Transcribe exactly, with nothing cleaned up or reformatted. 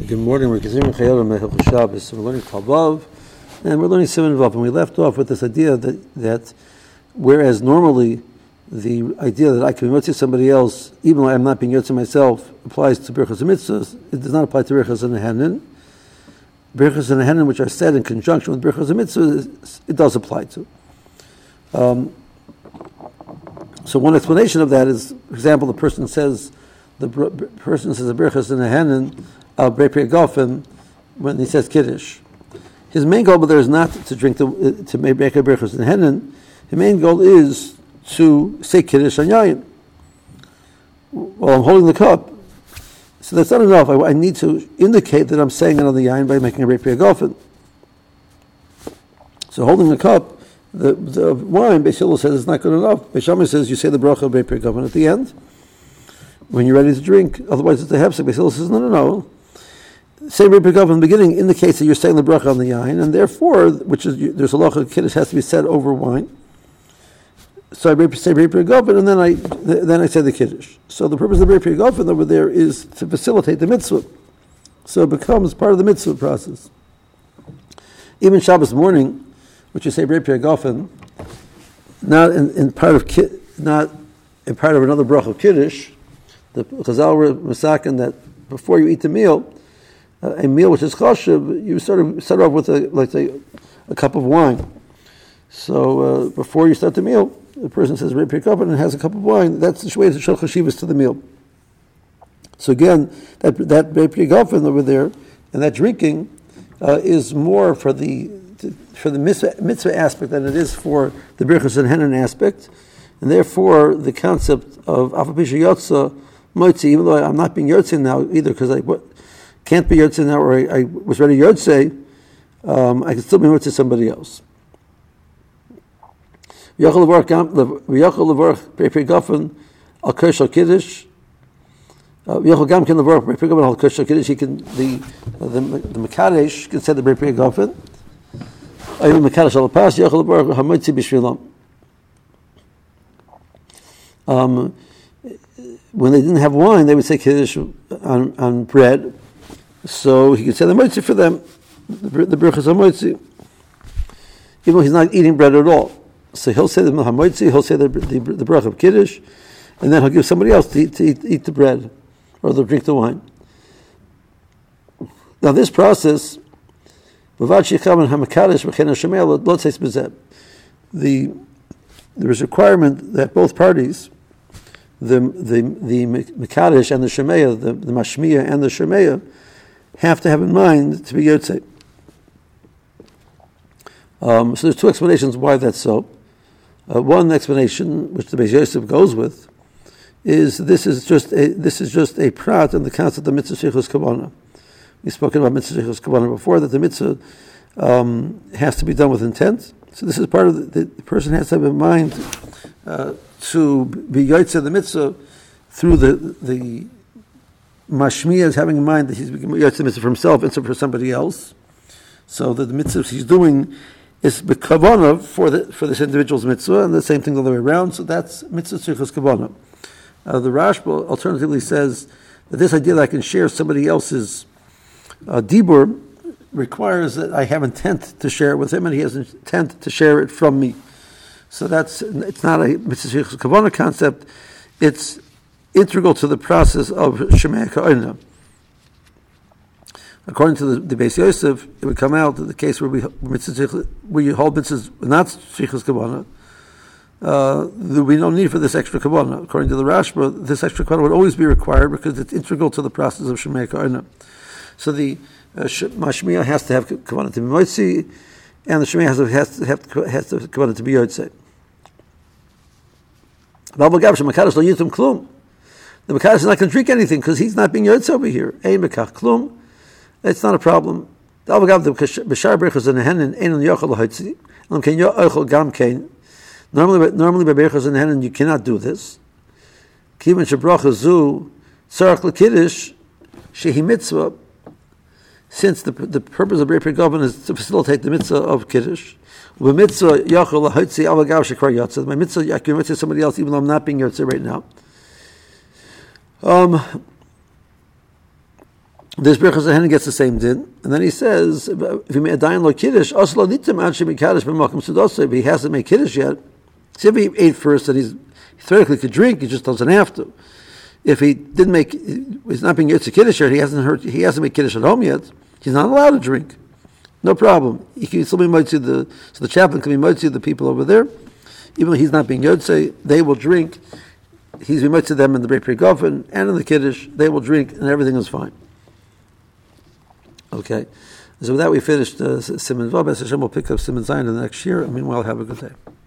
Good morning. We're continuing Chayil Mechel Shabbos. So we're learning Talvav, and we're learning Siman Vav. And we left off with this idea that that whereas normally the idea that I can be Yotze somebody else, even though I'm not being Yotze myself, applies to Birchas and Mitzvahs, it does not apply to Birchas and Nehenin. Birchas and Nehenin, which are said in conjunction with Birchas and Mitzvahs, it does apply to. Um, so one explanation of that is, for example, the person says the br- person says a Birchas and Nehenin al Brei Gofen when he says Kiddush. His main goal, but there is not to drink the to make a Birchas and Nehenin. His main goal is to say Kiddush on Yayin while I'm holding the cup. So that's not enough. I, I need to indicate that I'm saying it on the Yayin by making a Brei Gofen. So holding the cup, the, the wine, Beis Hillel says it's not good enough. Beis Shammai says you say the bracha of Brei Gofen at the end when you're ready to drink. Otherwise, it's a hefsek. Beis Hillel says no, no, no. Say Brei Gofen in the beginning indicates that you're saying the bracha on the Yayin, and therefore, which is there's a halacha Kiddush has to be said over wine. So I say Brei Gofen, and then I then I say the Kiddush. So the purpose of the Brei Gofen over there is to facilitate the mitzvah. So it becomes part of the mitzvah process. Even Shabbos morning, which you say Brei Gofen, not in, in part of ki, not in part of another bracha of Kiddush, the Chazal were masakin that before you eat the meal, uh, a meal which is chashuv, you sort of start off with a like say a cup of wine. So uh, before you start the meal, the person says Brei Gofen and has a cup of wine. That's the way to show chashivas to the meal. So again, that that Brei Gofen over there and that drinking uh, is more for the for the mitzvah, mitzvah aspect than it is for the Birchas and Nehenin aspect, and therefore the concept of Afa Pisha Yotza Moitzi, even though I'm not being Yotze now either because I what, can't be Yotze now, or I, I was ready Yotze, um, I can still be Yotze somebody else. V'yachol levorach Brei Gofen al Kirsh al Kiddush. V'yachol gam ken levorach Brei Gofen al Kirsh al Kiddush. He can the the the Mekadesh can say the Brei Gofen. Even Mekadesh al Pas yachol levorach hamoitzi b'shvilam. Um, when they didn't have wine, they would say Kiddush on, on bread. So he could say the moitzi for them, the, the Birchas HaMoitzi, even though he's not eating bread at all. So he'll say the Hamoitzi, he'll say the the, the bracha of Kiddush, and then he'll give somebody else to eat, to eat, eat the bread or to drink the wine. Now this process, the there is a requirement that both parties, the the the Mekadesh and the Shemeya, the, the Mashmiya and the Shemeya, have to have in mind to be Yotze. Um, so there's two explanations why that's so. Uh, one explanation, which the Beis Yosef goes with, is this is just a this is just a prat in the concept of mitzvah sheichus kavanah. We've spoken about mitzvah sheichus kavanah before, that the mitzvah um, has to be done with intent. So this is part of the, the person has to have in mind uh, to be yotze the mitzvah through the the mashmiya is having in mind that he's yotze the mitzvah for himself instead for somebody else. So that the mitzvah he's doing is kavanah for the for this individual's mitzvah, and the same thing the other way around. So that's mitzvah sheichus kavanah. Uh, the Rashba alternatively says that this idea that I can share somebody else's uh, dibur requires that I have intent to share it with him, and he has intent to share it from me. So that's it's not a mitzvah sheichus kavanah concept; it's integral to the process of Shemei Ka'ina. According to the, the Beis Yosef, it would come out that the case where we where you hold mitzvahs not sheichus kavanah, uh, there would be no need for this extra kavanah. According to the Rashba, this extra kavanah would always be required because it's integral to the process of Shemei Ka'ina. So the uh, Mashmiya has to have kavanah to be moitzi, and the Shemei has to has to have has to have kavanah to be yotze. The Mekadesh is not going to drink anything because he's not being yotze over here. Ein mekach klum. It's not a problem. Normally, normally by Birchas and Nehenin you cannot do this. Since the the purpose of Brei Gofen is to facilitate the mitzvah of Kiddush, my mitzvah I can mitzvah somebody else even though I'm not being yotze right now. Um, This Birchas Hanen gets the same din, and then he says, if he made a dayan lo kiddush, also lo nitim ad shemikadosh b'makom sudosei, but he hasn't made kiddush yet. See, if he ate first, and he's he theoretically could drink, he just doesn't have to. If he didn't make, he's not being yotze kiddush yet, he hasn't heard, he hasn't made kiddush at home yet, he's not allowed to drink. No problem. He can still be moitzi the so the chaplain can be moitzi the people over there, even though he's not being yotze, they will drink. He's being moitzi them in the Brei Pri Gofen and in the kiddush, they will drink, and everything is fine. Okay, so with that we finished uh, Siman Vav. Hashem will pick up Siman Zayin in the next year. And meanwhile, have a good day.